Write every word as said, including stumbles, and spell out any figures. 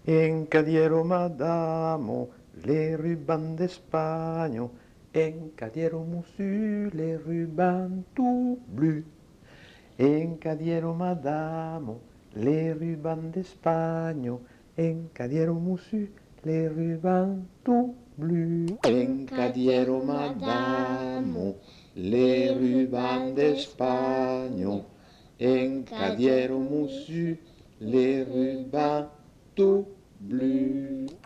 Encadiero madamo, les rubans d'Espagne. Encadiero moussu, les rubans tout bleus. Encadiero madamo, les rubans d'Espagne. Encadiero moussu, les rubans tout bleus. Encadiero madamo, les rubans d'Espagne. Encadiero moussu, les rubans tout bleus.